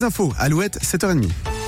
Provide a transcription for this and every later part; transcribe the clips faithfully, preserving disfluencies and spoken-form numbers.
Info, Alouette, sept heures trente.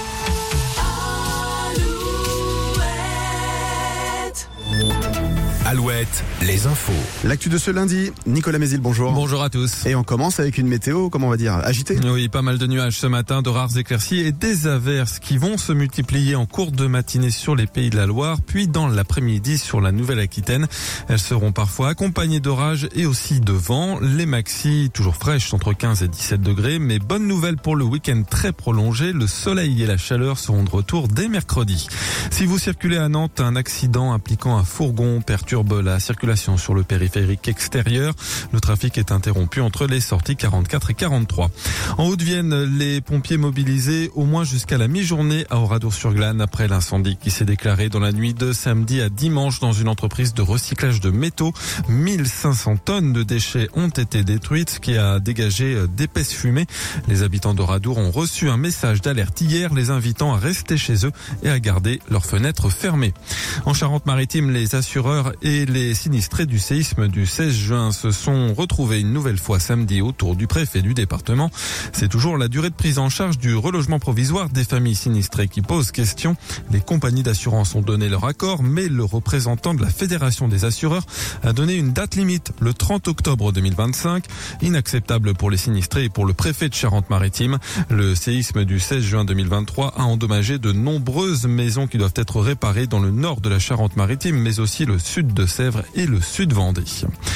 Alouette, les infos. L'actu de ce lundi, Nicolas Mézil, bonjour. Bonjour à tous. Et on commence avec une météo, comment on va dire, agitée. Oui, pas mal de nuages ce matin, de rares éclaircies et des averses qui vont se multiplier en cours de matinée sur les Pays de la Loire, puis dans l'après-midi sur la Nouvelle-Aquitaine. Elles seront parfois accompagnées d'orages et aussi de vent. Les maxis, toujours fraîches, entre quinze et dix-sept degrés, mais bonne nouvelle pour le week-end très prolongé. Le soleil et la chaleur seront de retour dès mercredi. Si vous circulez à Nantes, un accident impliquant un fourgon perturbe la circulation sur le périphérique extérieur. Le trafic est interrompu entre les sorties quarante-quatre et quarante-trois. En Haute-Vienne, les pompiers mobilisés au moins jusqu'à la mi-journée à Oradour-sur-Glane après l'incendie qui s'est déclaré dans la nuit de samedi à dimanche dans une entreprise de recyclage de métaux. mille cinq cents tonnes de déchets ont été détruites, ce qui a dégagé d'épaisses fumées. Les habitants d'Oradour ont reçu un message d'alerte hier, les invitant à rester chez eux et à garder leurs fenêtres fermées. En Charente-Maritime, les assureurs et les sinistrés du séisme du seize juin se sont retrouvés une nouvelle fois samedi autour du préfet du département. C'est toujours la durée de prise en charge du relogement provisoire des familles sinistrées qui pose question. Les compagnies d'assurance ont donné leur accord, mais le représentant de la Fédération des assureurs a donné une date limite, le trente octobre deux mille vingt-cinq. Inacceptable pour les sinistrés et pour le préfet de Charente-Maritime. Le séisme du seize juin deux mille vingt-trois a endommagé de nombreuses maisons qui doivent être réparées dans le nord de la Charente-Maritime, mais aussi le sud de Sèvres et le sud Vendée.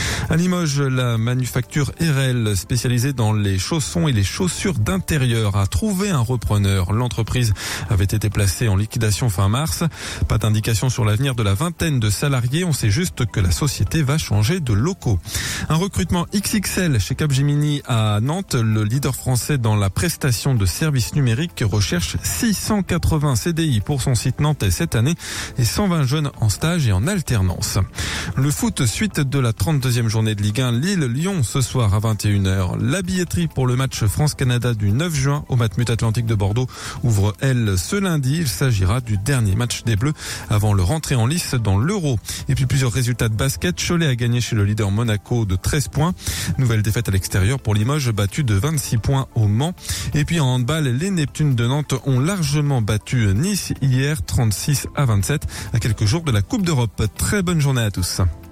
À Limoges, la manufacture R L, spécialisée dans les chaussons et les chaussures d'intérieur, a trouvé un repreneur. L'entreprise avait été placée en liquidation fin mars. Pas d'indication sur l'avenir de la vingtaine de salariés. On sait juste que la société va changer de locaux. Un recrutement X X L chez Capgemini à Nantes. Le leader français dans la prestation de services numériques recherche six cent quatre-vingts C D I pour son site nantais cette année et cent vingt jeunes en stage et en alternance. Le foot, suite de la trente-deuxième journée de Ligue un, Lille-Lyon ce soir à vingt et une heures. La billetterie pour le match France-Canada du neuf juin au Matmut Atlantique de Bordeaux ouvre, elle, ce lundi. Il s'agira du dernier match des Bleus avant leur entrée en lice dans l'Euro. Et puis plusieurs résultats de basket. Cholet a gagné chez le leader Monaco de treize points. Nouvelle défaite à l'extérieur pour Limoges, battu de vingt-six points au Mans. Et puis en handball, les Neptunes de Nantes ont largement battu Nice hier, trente-six à vingt-sept, à quelques jours de la Coupe d'Europe. Très bonne journée à tous.